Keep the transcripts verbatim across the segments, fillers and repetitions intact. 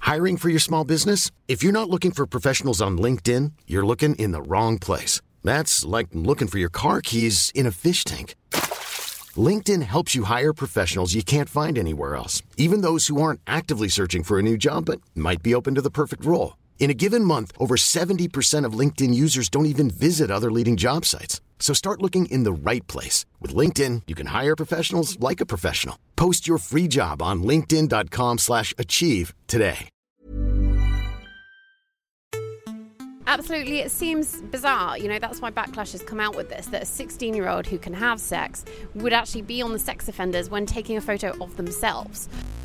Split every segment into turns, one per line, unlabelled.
Hiring for your small business? If you're not looking for professionals on LinkedIn, you're looking in the wrong place. That's like looking for your car keys in a fish tank. LinkedIn helps you hire professionals you can't find anywhere else, even those who aren't actively searching for a new job but might be open to the perfect role. In a given month, over seventy percent of LinkedIn users don't even visit other leading job sites. So start looking in the right place. With LinkedIn, you can hire professionals like a professional. Post your free job on linkedin.com slash achieve today.
Absolutely, it seems bizarre. You know, that's why Backlash has come out with this, that a sixteen-year-old who can have sex would actually be on the sex offenders when taking a photo of themselves.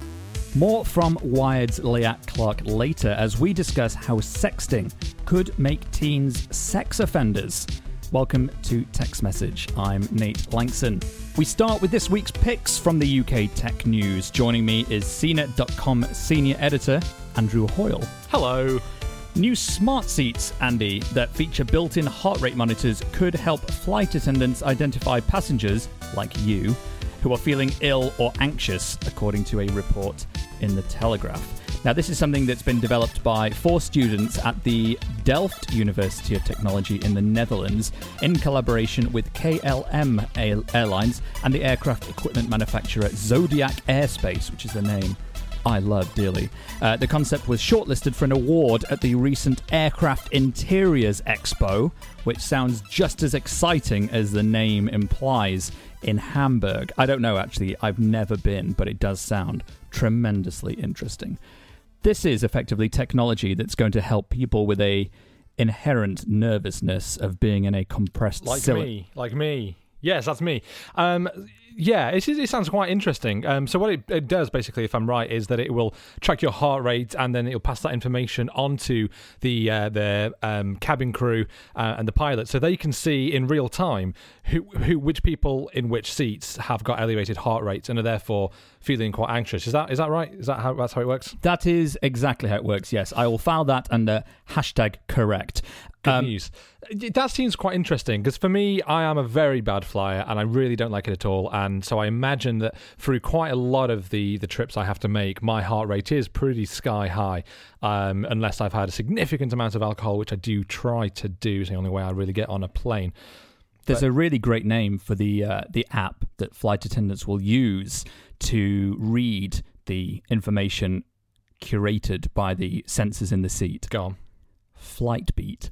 More from Wired's Leah Clark later as we discuss how sexting could make teens sex offenders. Welcome to Text Message. I'm Nate Langston. We start with this week's picks from the U K tech news. Joining me is C net dot com senior editor Andrew Hoyle.
Hello.
New smart seats, Andy, that feature built-in heart rate monitors could help flight attendants identify passengers, like you, who are feeling ill or anxious, according to a report in The Telegraph. Now, this is something that's been developed by four students at the Delft University of Technology in the Netherlands in collaboration with K L M Airlines and the aircraft equipment manufacturer Zodiac Airspace, which is the name I love dearly. Uh, the concept was shortlisted for an award at the recent Aircraft Interiors Expo, which sounds just as exciting as the name implies, in Hamburg. I don't know, actually. I've never been, but it does sound tremendously interesting. This is effectively technology that's going to help people with a inherent nervousness of being in a compressed
like
cylinder.
me, like me. Yes, that's me. Um, yeah, it, it sounds quite interesting. Um, so what it, it does, basically, if I'm right, is that it will track your heart rate and then it'll pass that information onto the uh, the um, cabin crew uh, and the pilot, so they can see in real time who, who which people in which seats have got elevated heart rates and are therefore feeling quite anxious. Is that is that right? Is that how that's how it works?
That is exactly how it works, yes. I will file that under hashtag correct.
Good
Um,
news. That seems quite interesting because for me, I am a very bad flyer and I really don't like it at all. And so I imagine that through quite a lot of the, the trips I have to make, my heart rate is pretty sky high, um, unless I've had a significant amount of alcohol, which I do try to do. It's the only way I really get on a plane.
There's
But-
a really great name for the uh, the app that flight attendants will use to read the information curated by the sensors in the seat.
Go on.
Flightbeat.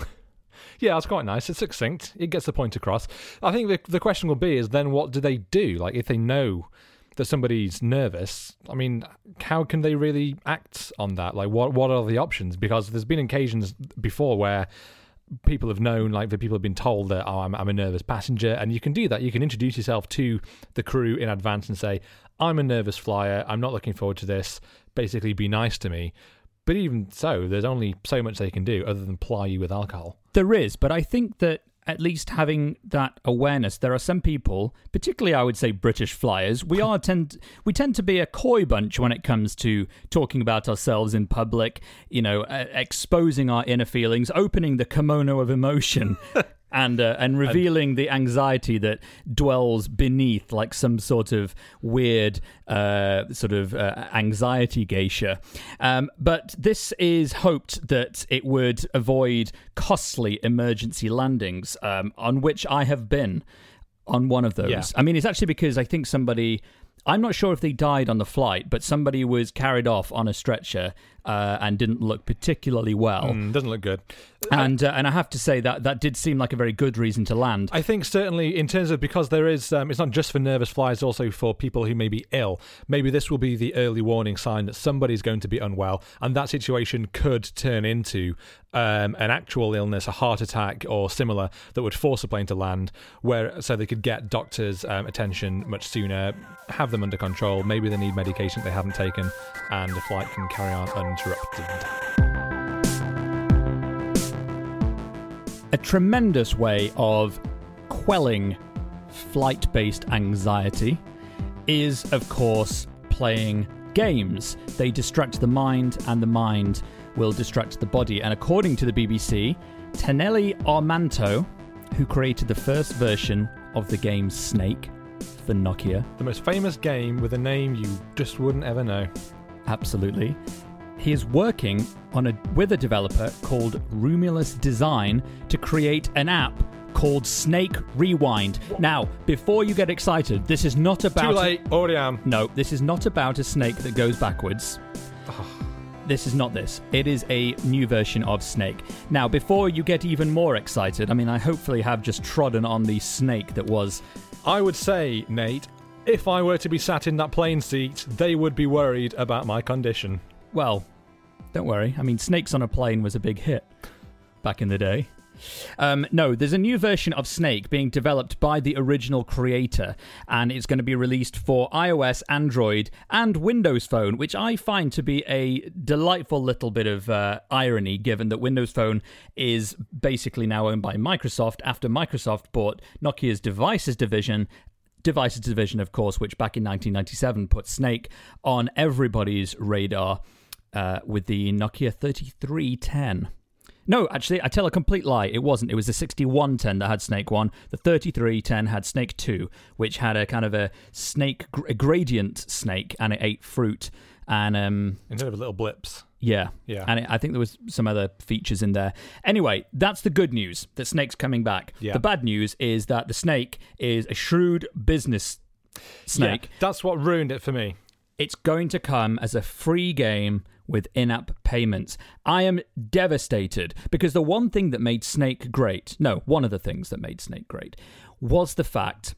Yeah, that's quite nice. It's succinct. It gets the point across. I think the the question will be is then what do they do? Like if they know that somebody's nervous, I mean, how can they really act on that? Like what what are the options? Because there's been occasions before where people have known, like the people have been told that, oh, I'm, I'm a nervous passenger, and you can do that. You can introduce yourself to the crew in advance and say, I'm a nervous flyer. I'm not looking forward to this. Basically, be nice to me. But even so, there's only so much they can do other than ply you with alcohol.
There is, but I think that at least having that awareness, there are some people, particularly I would say British flyers, we are tend we tend to be a coy bunch when it comes to talking about ourselves in public, you know, uh, exposing our inner feelings, opening the kimono of emotion. And uh, and revealing the anxiety that dwells beneath, like some sort of weird uh, sort of uh, anxiety geisha. Um, but this is hoped that it would avoid costly emergency landings, um, on which I have been on one of those.
Yeah.
I mean, it's actually because I think somebody... I'm not sure if they died on the flight, but somebody was carried off on a stretcher uh, and didn't look particularly well.
Mm, doesn't look good.
And uh, and I have to say that that did seem like a very good reason to land.
I think certainly in terms of, because there is, um, it's not just for nervous flyers, also for people who may be ill. Maybe this will be the early warning sign that somebody's going to be unwell, and that situation could turn into um, an actual illness, a heart attack or similar, that would force a plane to land, where so they could get doctors' um, attention much sooner, have them under control. Maybe they need medication they haven't taken, and the flight can carry on uninterrupted.
A tremendous way of quelling flight-based anxiety is, of course, playing games. They distract the mind, and the mind will distract the body. And according to the B B C, Teneli Armanto, who created the first version of the game Snake for Nokia,
The most famous game with a name you just wouldn't ever know.
absolutely, he is working on a with a developer called Rumulus Design to create an app called Snake Rewind. Now, before you get excited, this is not about...
Too late, already am.
No, this is not about a snake that goes backwards. This is not this. It is a new version of Snake. Now, before you get even more excited, I mean, I hopefully have just trodden on the snake that was...
I would say, Nate, if I were to be sat in that plane seat, they would be worried about my condition.
Well, don't worry. I mean, Snakes on a Plane was a big hit back in the day. Um, no, there's a new version of Snake being developed by the original creator, and it's going to be released for iOS, Android, and Windows Phone, which I find to be a delightful little bit of uh, irony, given that Windows Phone is basically now owned by Microsoft after Microsoft bought Nokia's Devices division. Devices division, of course, which back in nineteen ninety-seven put Snake on everybody's radar uh, with the Nokia thirty-three ten. No, actually, I tell a complete lie. It wasn't. It was the sixty-one ten that had Snake one. The thirty-three ten had Snake two, which had a kind of a snake, a gradient snake, and it ate fruit. And um,
instead of little blips.
Yeah.
Yeah.
And it, I think there was some other features in there. Anyway, that's the good news, that Snake's coming back.
Yeah.
The bad news is that the Snake is a shrewd business snake.
Yeah, that's what ruined it for me.
It's going to come as a free game with in-app payments. I am devastated because the one thing that made Snake great, no, one of the things that made Snake great was the fact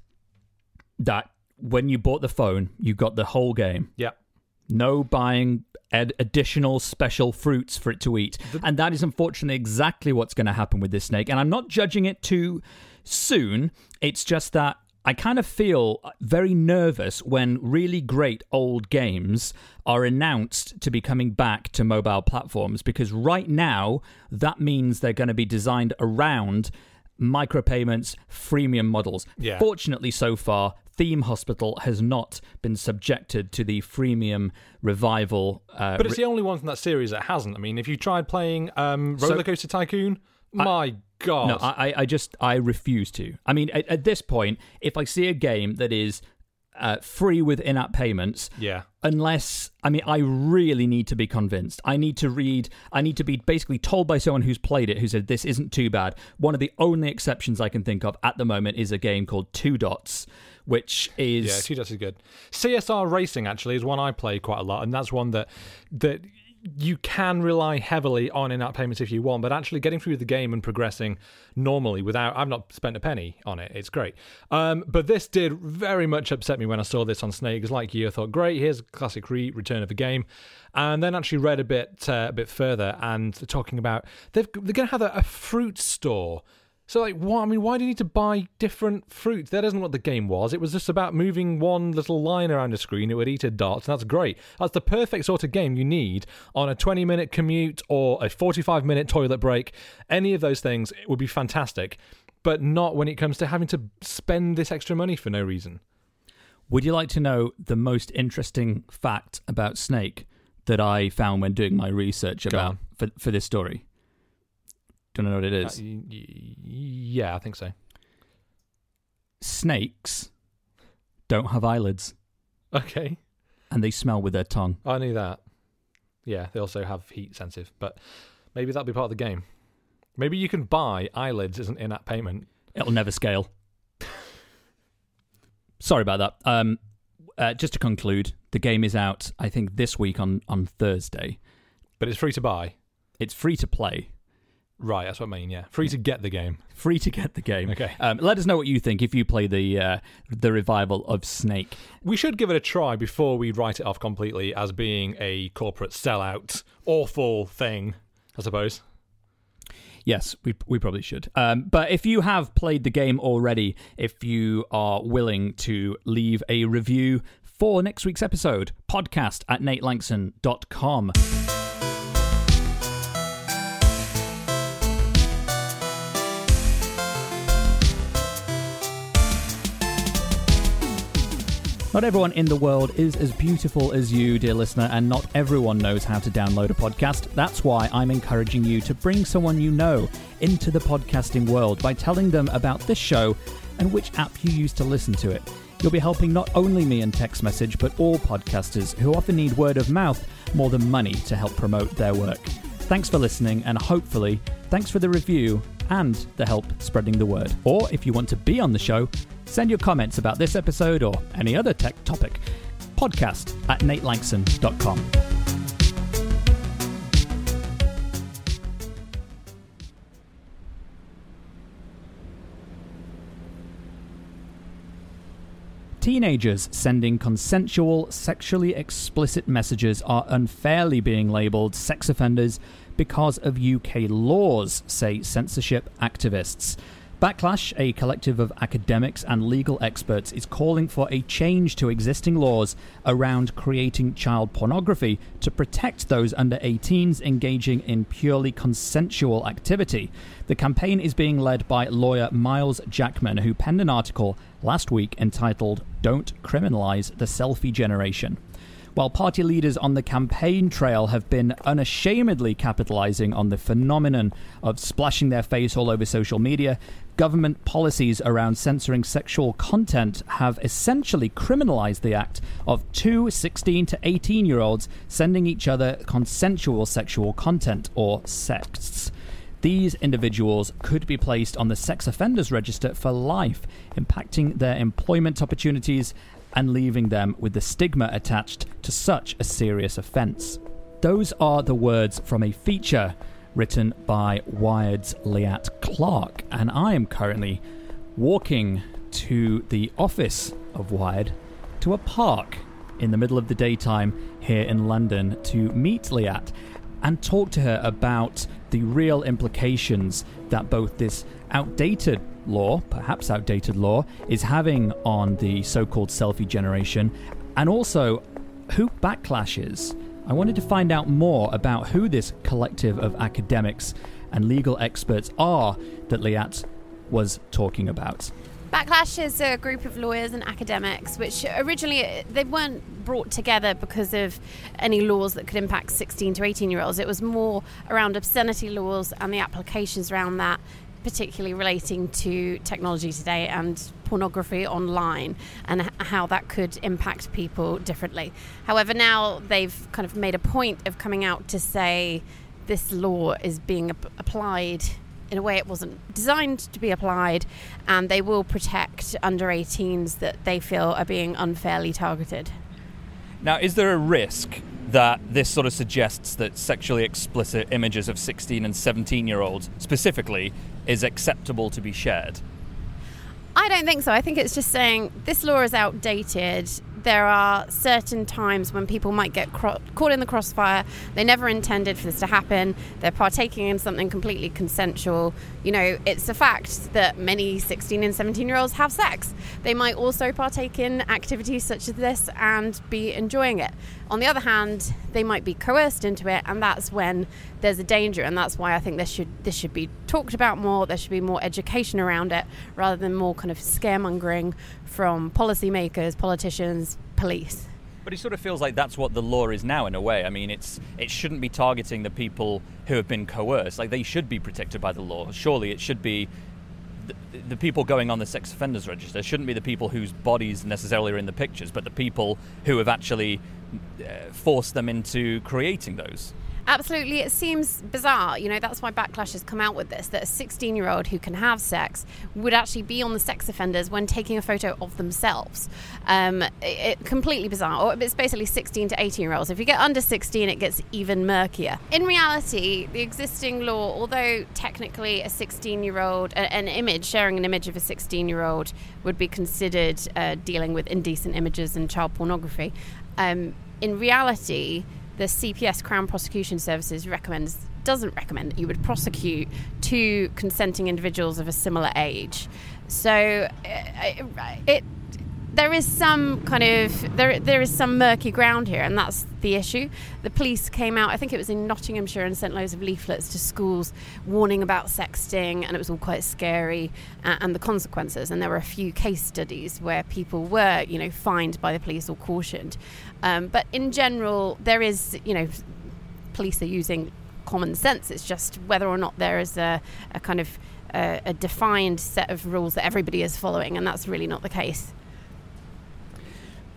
that when you bought the phone, you got the whole game.
Yeah.
No buying ad- additional special fruits for it to eat. And that is unfortunately exactly what's going to happen with this Snake. And I'm not judging it too soon. It's just that I kind of feel very nervous when really great old games are announced to be coming back to mobile platforms, because right now that means they're going to be designed around micropayments, freemium models.
Yeah.
Fortunately, so far, Theme Hospital has not been subjected to the freemium revival. Uh,
but it's the only one from that series that hasn't. I mean, if you tried playing um, Roller Coaster Tycoon, I, my God.
No, I, I just, I refuse to. I mean, at, at this point, if I see a game that is uh, free with in-app payments,
yeah.
unless, I mean, I really need to be convinced. I need to read, I need to be basically told by someone who's played it, who said, this isn't too bad. One of the only exceptions I can think of at the moment is a game called Two Dots, which is...
Yeah, Two Dots is good. C S R Racing, actually, is one I play quite a lot, and that's one that that you can rely heavily on in-app payments if you want, but actually getting through the game and progressing normally without... I've not spent a penny on it. It's great. Um, but this did very much upset me when I saw this on Snake, because like you, I thought, great, here's a classic re- return of a game. And then actually read a bit uh, a bit further, and talking about... They've, they're going to have a, a fruit store. So, like, what? I mean, why do you need to buy different fruits? That isn't what the game was. It was just about moving one little line around the screen. It would eat a dot, and that's great. That's the perfect sort of game you need on a twenty-minute commute or a forty-five minute toilet break. Any of those things, it would be fantastic. But not when it comes to having to spend this extra money for no reason.
Would you like to know the most interesting fact about Snake that I found when doing my research about for, for this story? Do you know what it is?
Uh, y- y- yeah, I think so.
Snakes don't have eyelids.
Okay.
And they smell with their tongue.
I knew that. Yeah, they also have heat sensitive, but maybe that'll be part of the game. Maybe you can buy eyelids as an in-app payment.
It'll never scale. Sorry about that. Um, uh, just to conclude, the game is out, I think, this week on, on Thursday.
But it's free to buy?
It's free to play.
Right, that's what I mean, yeah. Free to get the game.
Free to get the game.
Okay.
Um, let us know what you think if you play the uh, the revival of Snake.
We should give it a try before we write it off completely as being a corporate sellout, awful thing, I suppose.
Yes, we we probably should. Um, but if you have played the game already, if you are willing to leave a review for next week's episode, podcast at nate langson dot com. Not everyone in the world is as beautiful as you, dear listener, and not everyone knows how to download a podcast. That's why I'm encouraging you to bring someone you know into the podcasting world by telling them about this show and which app you use to listen to it. you'll be helping not only me in text message, but all podcasters who often need word of mouth more than money to help promote their work. Thanks for listening, and hopefully, thanks for the review and the help spreading the word. Or if you want to be on the show, send your comments about this episode or any other tech topic. Podcast at nate langston dot com. Teenagers sending consensual, sexually explicit messages are unfairly being labelled sex offenders because of U K laws, say censorship activists. Backlash, a collective of academics and legal experts, is calling for a change to existing laws around creating child pornography to protect those under eighteens engaging in purely consensual activity. The campaign is being led by lawyer Miles Jackman, who penned an article last week entitled "Don't Criminalize the Selfie Generation." While party leaders on the campaign trail have been unashamedly capitalizing on the phenomenon of splashing their face all over social media, government policies around censoring sexual content have essentially criminalized the act of two sixteen to eighteen-year-olds sending each other consensual sexual content, or sexts. These individuals could be placed on the sex offenders register for life, impacting their employment opportunities and leaving them with the stigma attached to such a serious offence. Those are the words from a feature written by Wired's Liat Clark, and I am currently walking to the office of Wired to a park in the middle of the daytime here in London to meet Liat and talk to her about the real implications that both this outdated law, perhaps outdated law, is having on the so-called selfie generation, and also who Backlash is. I wanted to find out more about who this collective of academics and legal experts are that Liat was talking about.
Backlash is a group of lawyers and academics which originally they weren't brought together because of any laws that could impact sixteen to eighteen year olds. It was more around obscenity laws and the applications around that, particularly relating to technology today and pornography online and h- how that could impact people differently. However, now they've kind of made a point of coming out to say this law is being ap- applied in a way it wasn't designed to be applied, and they will protect under eighteens that they feel are being unfairly targeted.
Now, is there a risk that this sort of suggests that sexually explicit images of sixteen and seventeen-year-olds specifically is acceptable to be shared?
I don't think so. I think it's just saying this law is outdated. There are certain times when people might get cro- caught in the crossfire. They never intended for this to happen. They're partaking in something completely consensual. You know, it's a fact that many sixteen and seventeen-year-olds have sex. They might also partake in activities such as this and be enjoying it. On the other hand, they might be coerced into it, and that's when there's a danger. And that's why I think this should this should be talked about more. There should be more education around it, rather than more kind of scaremongering from policymakers, politicians, police.
But it sort of feels like that's what the law is now, in a way. I mean, it's it shouldn't be targeting the people who have been coerced. Like, they should be protected by the law. Surely it should be the, the people going on the sex offenders register. It shouldn't be the people whose bodies necessarily are in the pictures, but the people who have actually uh, forced them into creating those.
Absolutely. It seems bizarre. You know, that's why Backlash has come out with this, that a sixteen-year-old who can have sex would actually be on the sex offenders when taking a photo of themselves. Um, it, it completely bizarre. Or it's basically sixteen to eighteen-year-olds. If you get under sixteen, it gets even murkier. In reality, the existing law, although technically a sixteen-year-old, a, an image, sharing an image of a sixteen-year-old would be considered uh, dealing with indecent images and child pornography, um, in reality, the C P S, Crown Prosecution Services, recommends doesn't recommend that you would prosecute two consenting individuals of a similar age. So it, it there is some kind of there there is some murky ground here, and that's the issue. The police came out, I think it was in Nottinghamshire, and sent loads of leaflets to schools warning about sexting, and it was all quite scary, uh, and the consequences. And there were a few case studies where people were, you know, fined by the police or cautioned. Um, but in general, there is, you know, police are using common sense. It's just whether or not there is a, a kind of a, a defined set of rules that everybody is following, and that's really not the case.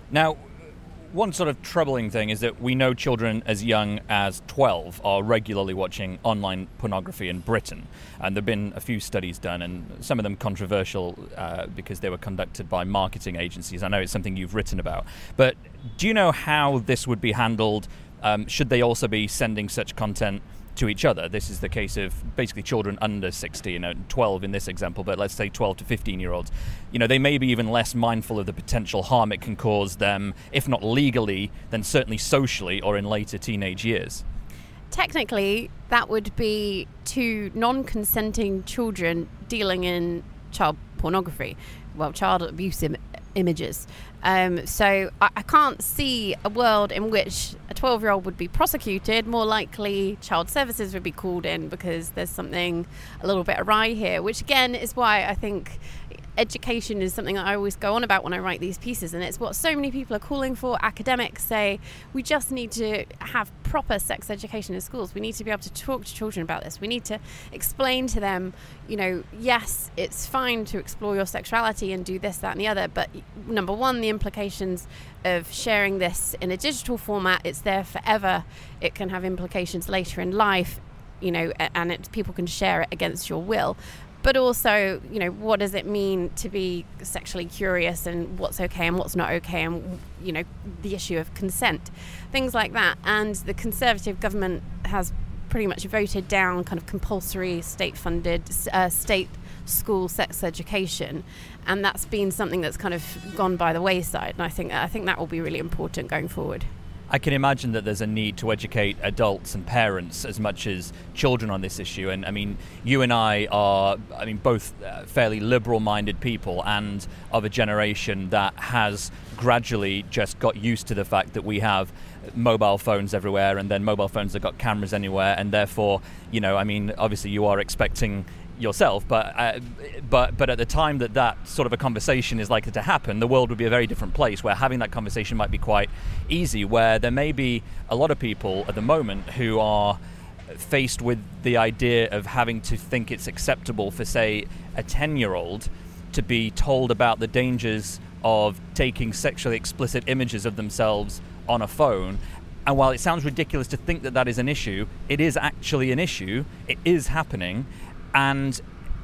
Now, one sort of troubling thing is that we know children as young as twelve are regularly watching online pornography in Britain. And there have been a few studies done, and some of them controversial uh, because they were conducted by marketing agencies. I know it's something you've written about. But do you know how this would be handled? Um, should they also be sending such content to each other? This is the case of basically children under sixteen, uh, twelve in this example, but let's say twelve to fifteen year olds. You know, they may be even less mindful of the potential harm it can cause them, if not legally, then certainly socially or in later teenage years.
Technically, that would be two non-consenting children dealing in child pornography, well, child abuse im- images. Um, so I, I can't see a world in which a twelve-year-old would be prosecuted. More likely, child services would be called in because there's something a little bit awry here, which again is why I think education is something that I always go on about when I write these pieces, and it's what so many people are calling for. Academics say we just need to have proper sex education in schools. We need to be able to talk to children about this. We need to explain to them, you know, yes, it's fine to explore your sexuality and do this, that and the other, but number one, the implications of sharing this in a digital format, it's there forever. It can have implications later in life, you know, and it, people can share it against your will. But also, you know, what does it mean to be sexually curious, and what's okay and what's not okay, and, you know, the issue of consent, things like that. And the Conservative government has pretty much voted down kind of compulsory state-funded uh, state school sex education, and that's been something that's kind of gone by the wayside. And I think I think that will be really important going forward.
I can imagine that there's a need to educate adults and parents as much as children on this issue. And I mean, you and I are, I mean, both uh, fairly liberal-minded people and of a generation that has gradually just got used to the fact that we have mobile phones everywhere, and then mobile phones have got cameras anywhere. And therefore, you know, I mean, obviously you are expecting yourself, but uh, but but at the time that that sort of a conversation is likely to happen, the world would be a very different place, where having that conversation might be quite easy, where there may be a lot of people at the moment who are faced with the idea of having to think it's acceptable for, say, a ten-year-old to be told about the dangers of taking sexually explicit images of themselves on a phone. And while it sounds ridiculous to think that that is an issue, it is actually an issue. It is happening. And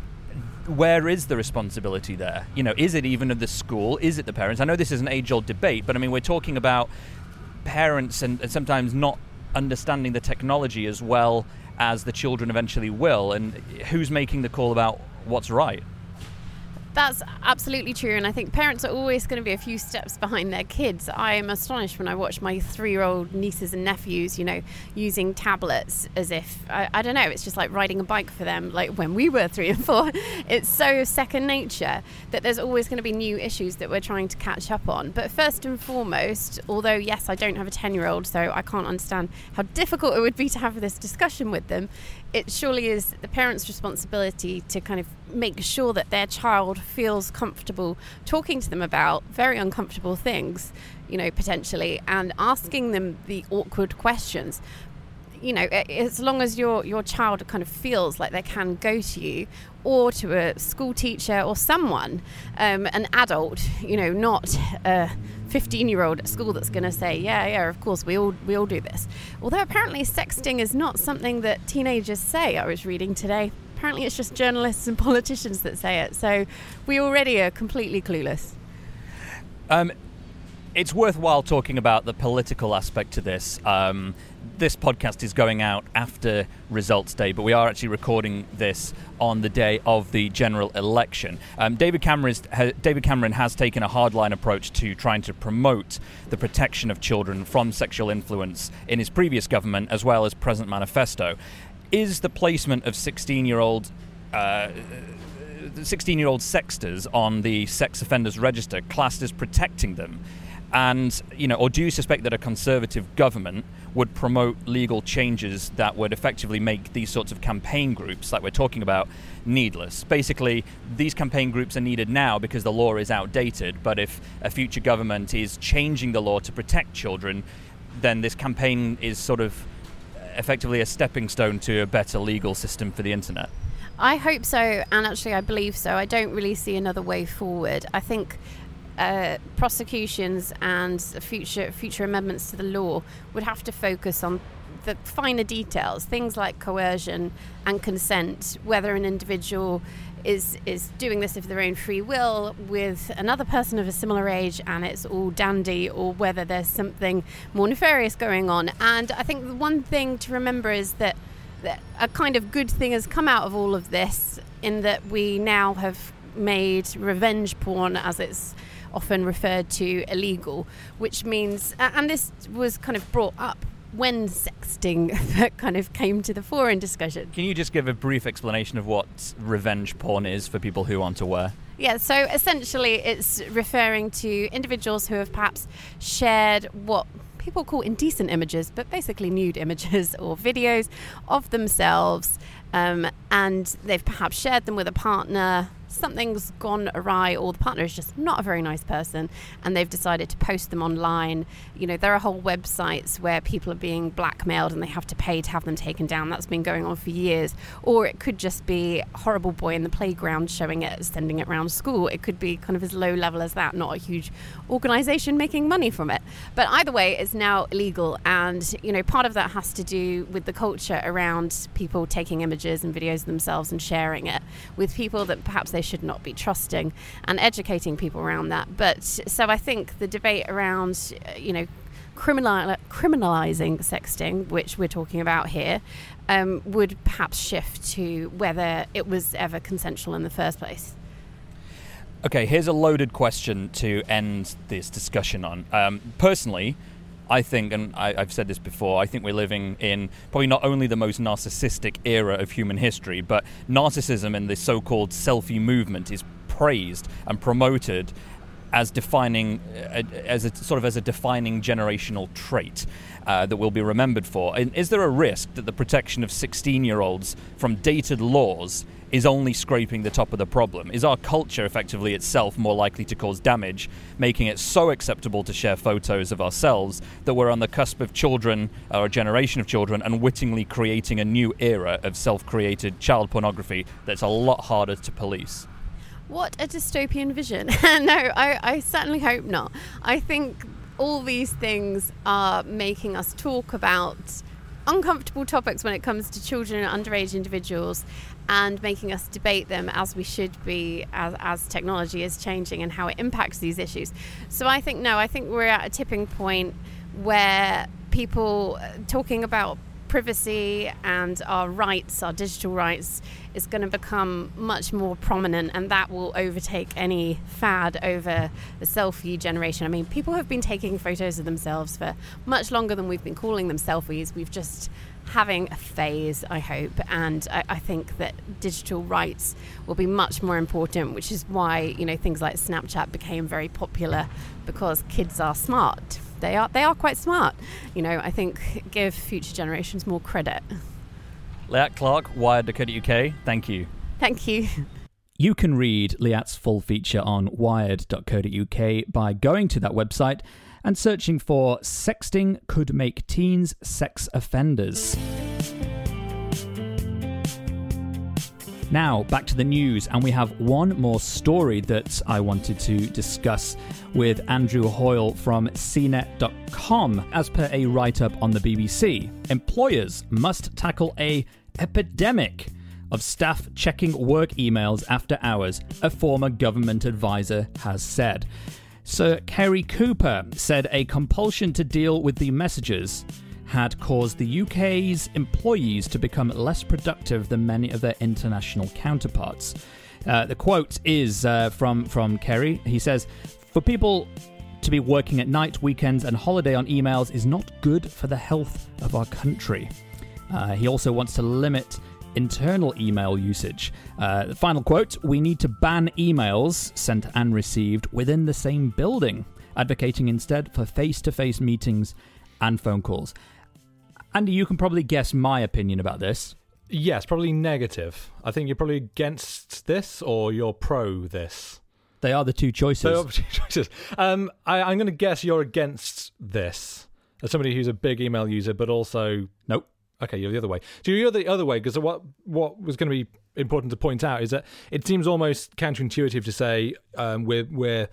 where is the responsibility there? You know, is it even of the school? Is it the parents? I know this is an age-old debate, but I mean, we're talking about parents and, and sometimes not understanding the technology as well as the children eventually will. And who's making the call about what's right?
That's absolutely true, and I think parents are always going to be a few steps behind their kids. I am astonished when I watch my three-year-old nieces and nephews, you know, using tablets as if, I, I don't know, it's just like riding a bike for them, like when we were three and four. It's so second nature that there's always going to be new issues that we're trying to catch up on. But first and foremost, although, yes, I don't have a ten-year-old, so I can't understand how difficult it would be to have this discussion with them, it surely is the parents' responsibility to kind of make sure that their child feels comfortable talking to them about very uncomfortable things, you know, potentially, and asking them the awkward questions. You know, as long as your your child kind of feels like they can go to you or to a school teacher or someone, um, an adult, you know, not a fifteen-year-old at school that's going to say, yeah, yeah, of course, we all we all do this. Although apparently sexting is not something that teenagers say, I was reading today. Apparently it's just journalists and politicians that say it. So we already are completely clueless.
Um, it's worthwhile talking about the political aspect to this. Um, this podcast is going out after results day, but we are actually recording this on the day of the general election. Um, David Cameron, is, ha, David Cameron has taken a hardline approach to trying to promote the protection of children from sexual influence in his previous government, as well as present manifesto. Is the placement of sixteen-year-old uh, sixteen-year-old sexters on the sex offenders register classed as protecting them? And, you know, or do you suspect that a Conservative government would promote legal changes that would effectively make these sorts of campaign groups, like we're talking about, needless? Basically, these campaign groups are needed now because the law is outdated, but if a future government is changing the law to protect children, then this campaign is sort of effectively a stepping stone to a better legal system for the internet.
I hope so, and actually I believe so. I don't really see another way forward. I think uh, prosecutions and future future amendments to the law would have to focus on the finer details, things like coercion and consent, whether an individual is is doing this of their own free will with another person of a similar age and it's all dandy, or whether there's something more nefarious going on. And I think the one thing to remember is that, that a kind of good thing has come out of all of this, in that we now have made revenge porn, as it's often referred to, illegal, which means, and this was kind of brought up when sexting kind of came to the fore in discussion.
Can you just give a brief explanation of what revenge porn is for people who aren't aware?
Yeah, so essentially it's referring to individuals who have perhaps shared what people call indecent images, but basically nude images or videos of themselves, um, and they've perhaps shared them with a partner. Something's gone awry, or the partner is just not a very nice person, and they've decided to post them online. You know, there are whole websites where people are being blackmailed and they have to pay to have them taken down. That's been going on for years. Or it could just be a horrible boy in the playground showing it, sending it around school. It could be kind of as low level as that, not a huge organisation making money from it. But either way, it's now illegal, and, you know, part of that has to do with the culture around people taking images and videos of themselves and sharing it with people that perhaps they should not be trusting, and educating people around that. But so I think the debate around, you know, criminal, criminalizing sexting, which we're talking about here, um, would perhaps shift to whether it was ever consensual in the first place.
Okay, here's a loaded question to end this discussion on. Um, personally, I think, and I, I've said this before, I think we're living in probably not only the most narcissistic era of human history, but narcissism and the so-called selfie movement is praised and promoted as defining, uh, as a sort of as a defining generational trait uh, that we'll be remembered for. And is there a risk that the protection of sixteen-year-olds from dated laws is only scraping the top of the problem? Is our culture effectively itself more likely to cause damage, making it so acceptable to share photos of ourselves that we're on the cusp of children, or a generation of children, unwittingly creating a new era of self-created child pornography that's a lot harder to police?
What a dystopian vision. No, I, I certainly hope not. I think all these things are making us talk about uncomfortable topics when it comes to children and underage individuals, and making us debate them as we should be, as, as technology is changing and how it impacts these issues. So I think, no, I think we're at a tipping point where people talking about privacy and our rights, our digital rights, is going to become much more prominent, and that will overtake any fad over the selfie generation. I mean, people have been taking photos of themselves for much longer than we've been calling them selfies. We've just having a phase, I hope, and I, I think that digital rights will be much more important, which is why, you know, things like Snapchat became very popular, because kids are smart. They are they are quite smart. You know, I think give future generations more credit.
Liat Clark, Wired dot co dot uk, thank you.
Thank you.
You can read Liat's full feature on Wired dot co dot uk by going to that website and searching for Sexting Could Make Teens Sex Offenders. Now, back to the news, and we have one more story that I wanted to discuss with Andrew Hoyle from C net dot com. As per a write-up on the B B C, employers must tackle a epidemic of staff checking work emails after hours, a former government advisor has said. Sir Kerry Cooper said a compulsion to deal with the messages had caused the U K's employees to become less productive than many of their international counterparts. Uh, the quote is uh, from, from Kerry. He says, "For people to be working at night, weekends and holiday on emails is not good for the health of our country." Uh, he also wants to limit internal email usage. Uh, the final quote, "We need to ban emails sent and received within the same building, advocating instead for face-to-face meetings and phone calls." Andy, you can probably guess my opinion about this.
Yes, probably negative. I think you're probably against this, or you're pro this.
They are the two choices.
They are the two choices. Um, I, I'm going to guess you're against this, as somebody who's a big email user, but also...
Nope.
Okay, you're the other way. So you're the other way, because what what was going to be important to point out is that it seems almost counterintuitive to say um, we're we're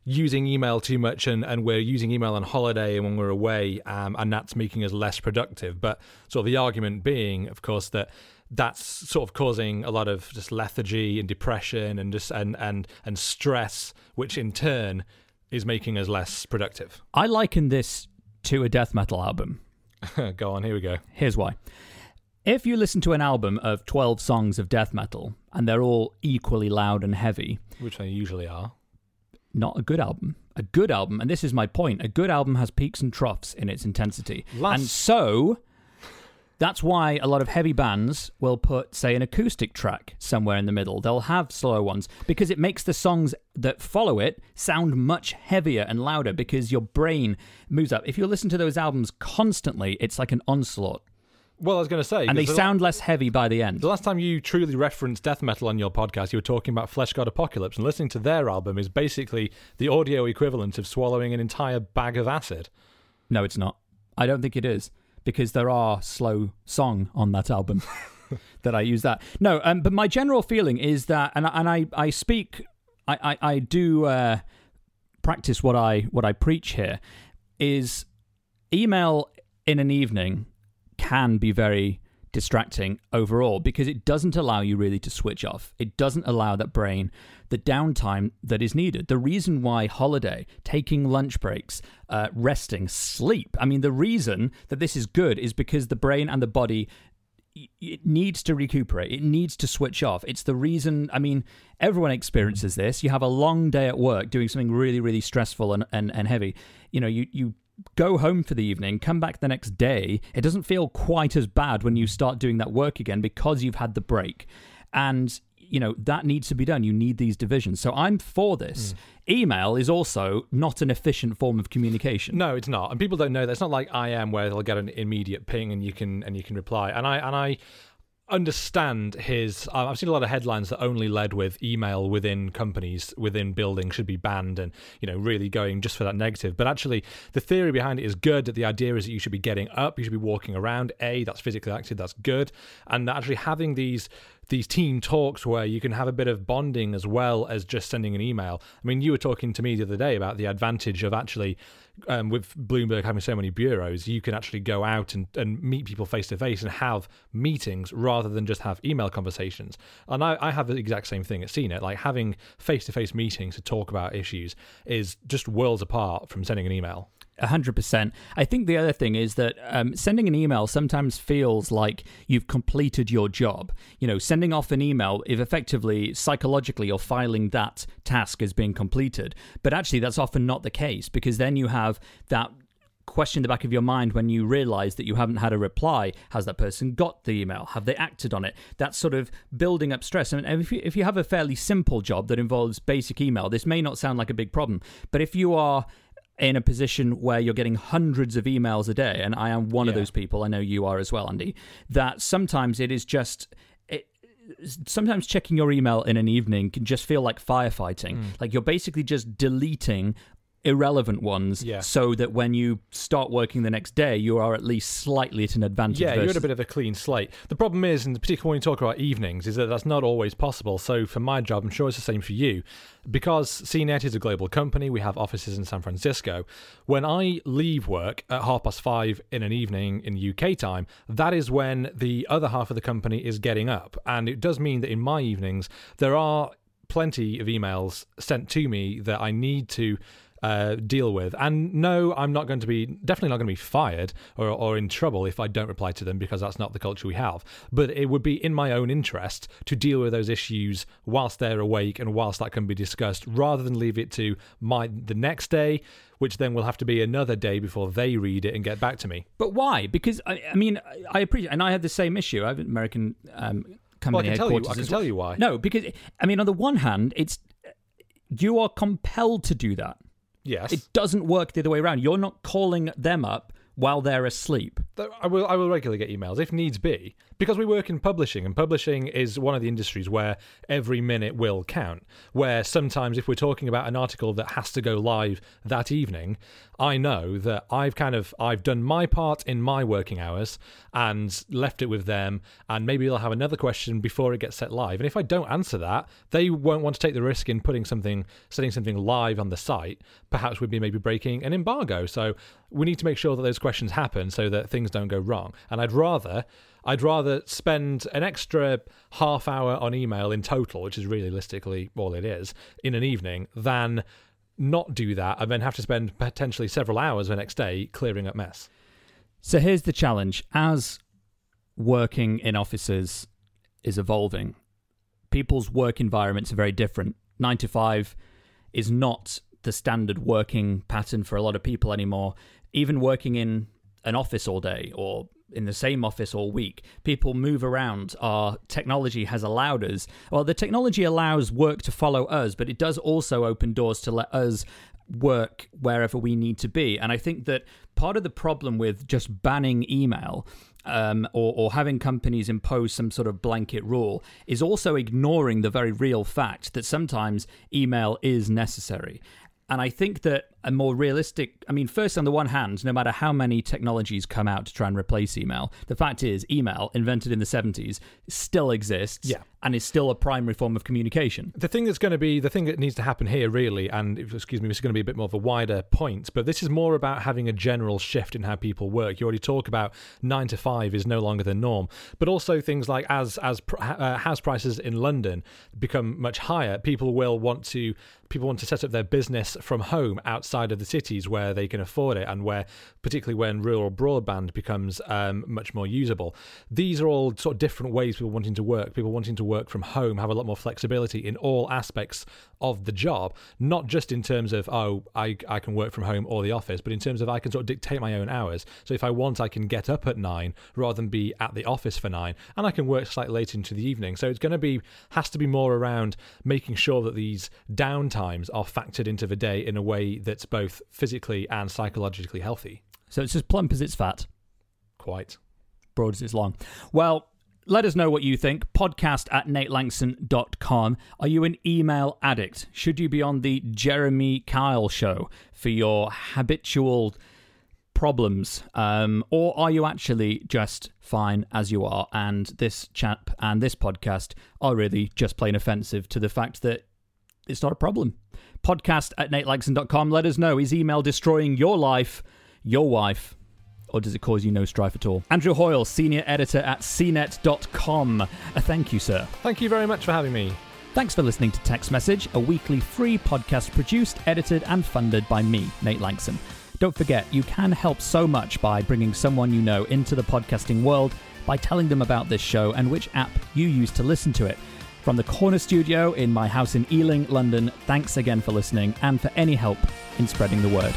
using email too much and, and we're using email on holiday and when we're away, um, and that's making us less productive. But sort of the argument being, of course, that that's sort of causing a lot of just lethargy and depression and just and and, and stress, which in turn is making us less productive.
I liken this to a death metal album.
Go on, here we go.
Here's why. If you listen to an album of twelve songs of death metal and they're all equally loud and heavy,
which they usually are,
not a good album. A good album, and this is my point, a good album has peaks and troughs in its intensity.
Last...
And so that's why a lot of heavy bands will put, say, an acoustic track somewhere in the middle. They'll have slower ones because it makes the songs that follow it sound much heavier and louder because your brain moves up. If you listen to those albums constantly, it's like an onslaught.
Well, I was going to say...
And they
the
sound less heavy by the end.
The last time you truly referenced death metal on your podcast, you were talking about Flesh God Apocalypse, and listening to their album is basically the audio equivalent of swallowing an entire bag of acid.
No, it's not. I don't think it is, because there are slow song on that album that I use that. No, um, but my general feeling is that, and, and I, I speak, I, I, I do uh, practice what I what I preach here, is email in an evening can be very distracting overall because it doesn't allow you really to switch off. It doesn't allow that brain the downtime that is needed. The reason why holiday, taking lunch breaks, uh, resting, sleep, I mean, the reason that this is good is because the brain and the body, it needs to recuperate. It needs to switch off. It's the reason, I mean, everyone experiences this. You have a long day at work doing something really, really stressful and, and, and heavy. You know, you, you go home for the evening, come back the next day. It doesn't feel quite as bad when you start doing that work again because you've had the break. And, you know, that needs to be done. You need these divisions. So I'm for this. Mm. Email is also not an efficient form of communication.
No, it's not. And people don't know that. It's not like I am where they'll get an immediate ping and you can and you can reply. And I and I understand his I've seen a lot of headlines that only led with email within companies, within buildings should be banned, and you know, really going just for that negative. But actually the theory behind it is good, that the idea is that you should be getting up, you should be walking around. A, that's physically active, that's good. And actually having these these team talks where you can have a bit of bonding as well as just sending an email. I mean, you were talking to me the other day about the advantage of actually, um, with Bloomberg having so many bureaus, you can actually go out and, and meet people face to face and have meetings rather than just have email conversations. And I, I have the exact same thing at C net. Like having face to face meetings to talk about issues is just worlds apart from sending an email.
one hundred percent. I think the other thing is that um, sending an email sometimes feels like you've completed your job. You know, sending off an email, if effectively, psychologically, you're filing that task as being completed. But actually, that's often not the case, because then you have that question in the back of your mind when you realize that you haven't had a reply. Has that person got the email? Have they acted on it? That's sort of building up stress. And if you, if you have a fairly simple job that involves basic email, this may not sound like a big problem. But if you are in a position where you're getting hundreds of emails a day, and I am one yeah. of those people, I know you are as well, Andy, that sometimes it is just... It, sometimes checking your email in an evening can just feel like firefighting. Mm. Like you're basically just deleting irrelevant ones
yeah.
so that when you start working the next day, you are at least slightly at an advantage.
Yeah,
versus...
you're at a bit of a clean slate. The problem is, and particularly when you talk about evenings, is that that's not always possible. So for my job, I'm sure it's the same for you, because C net is a global company, we have offices in San Francisco. When I leave work at half past five in an evening in U K time, that is when the other half of the company is getting up. And it does mean that in my evenings, there are plenty of emails sent to me that I need to Uh, deal with. And no, I'm not going to be, definitely not going to be fired or, or in trouble if I don't reply to them, because that's not the culture we have. But it would be in my own interest to deal with those issues whilst they're awake and whilst that can be discussed, rather than leave it to my the next day, which then will have to be another day before they read it and get back to me.
But why? Because, I, I mean, I appreciate, and I have the same issue. I have an American um, company
well, I can tell you, I can
well.
tell you why.
No, because, I mean, on the one hand, it's you are compelled to do that.
Yes.
It doesn't work the other way around. You're not calling them up while they're asleep?
I will I will regularly get emails if needs be, because we work in publishing, and publishing is one of the industries where every minute will count, where sometimes if we're talking about an article that has to go live that evening, I know that I've kind of I've done my part in my working hours and left it with them, and maybe they'll have another question before it gets set live, and if I don't answer that, they won't want to take the risk in putting something setting something live on the site, perhaps we'd be maybe breaking an embargo. So we need to make sure that those questions happen so that things don't go wrong. And I'd rather I'd rather spend an extra half hour on email in total, which is realistically all it is, in an evening, than not do that and then have to spend potentially several hours the next day clearing up mess.
So here's the challenge. As working in offices is evolving, people's work environments are very different. Nine to five is not the standard working pattern for a lot of people anymore. Even working in an office all day or in the same office all week, people move around. Our technology has allowed us, well, the technology allows work to follow us, but it does also open doors to let us work wherever we need to be. And I think that part of the problem with just banning email um, or, or having companies impose some sort of blanket rule is also ignoring the very real fact that sometimes email is necessary. And I think that a more realistic, I mean, first, on the one hand, no matter how many technologies come out to try and replace email, the fact is email, invented in the seventies, still exists
yeah.
and is still a primary form of communication.
The thing that's going to be, the thing that needs to happen here really, and excuse me, this is going to be a bit more of a wider point, but this is more about having a general shift in how people work. You already talk about nine to five is no longer the norm, but also things like as, as uh, house prices in London become much higher, people will want to, people want to set up their business from home outside of the cities where they can afford it, and where, particularly when rural broadband becomes um, much more usable. These are all sort of different ways people wanting to work. People wanting to work from home have a lot more flexibility in all aspects of the job, not just in terms of, oh, I, I can work from home or the office, but in terms of I can sort of dictate my own hours. So if I want, I can get up at nine rather than be at the office for nine, and I can work slightly later into the evening. So it's going to be, has to be more around making sure that these downtimes are factored into the day in a way that's both physically and psychologically healthy.
So it's as plump as it's fat.
Quite.
Broad as it's long. Well, let us know what you think. Podcast at nate langson dot com. Are you an email addict? Should you be on the Jeremy Kyle show for your habitual problems? Um, or are you actually just fine as you are? And this chap and this podcast are really just plain offensive to the fact that it's not a problem. Podcast at nate langson dot com. Let us know. Is email destroying your life, your wife, or does it cause you no strife at all? Andrew Hoyle, senior editor at c net dot com. A thank you, sir.
Thank you very much for having me.
Thanks for listening to Text Message, a weekly free podcast produced, edited, and funded by me, Nate Langson. Don't forget, you can help so much by bringing someone you know into the podcasting world by telling them about this show and which app you use to listen to it. From the corner studio in my house in Ealing, London, thanks again for listening and for any help in spreading the word.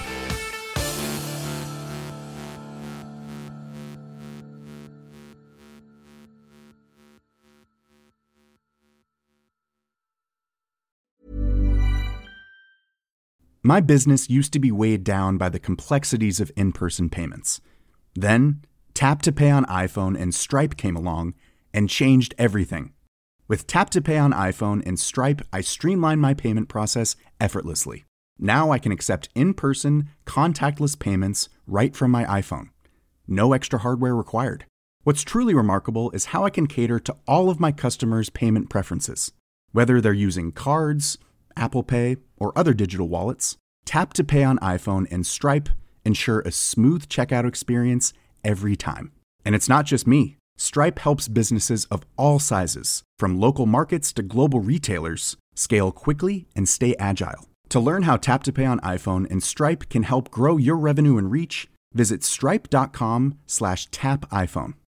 My business used to be weighed down by the complexities of in-person payments. Then, Tap to Pay on iPhone and Stripe came along and changed everything. With Tap to Pay on iPhone and Stripe, I streamlined my payment process effortlessly. Now I can accept in-person, contactless payments right from my iPhone. No extra hardware required. What's truly remarkable is how I can cater to all of my customers' payment preferences. Whether they're using cards, Apple Pay, or other digital wallets, Tap to Pay on iPhone and Stripe ensure a smooth checkout experience every time. And it's not just me. Stripe helps businesses of all sizes, from local markets to global retailers, scale quickly and stay agile. To learn how Tap to Pay on iPhone and Stripe can help grow your revenue and reach, visit stripe dot com slash tap iPhone.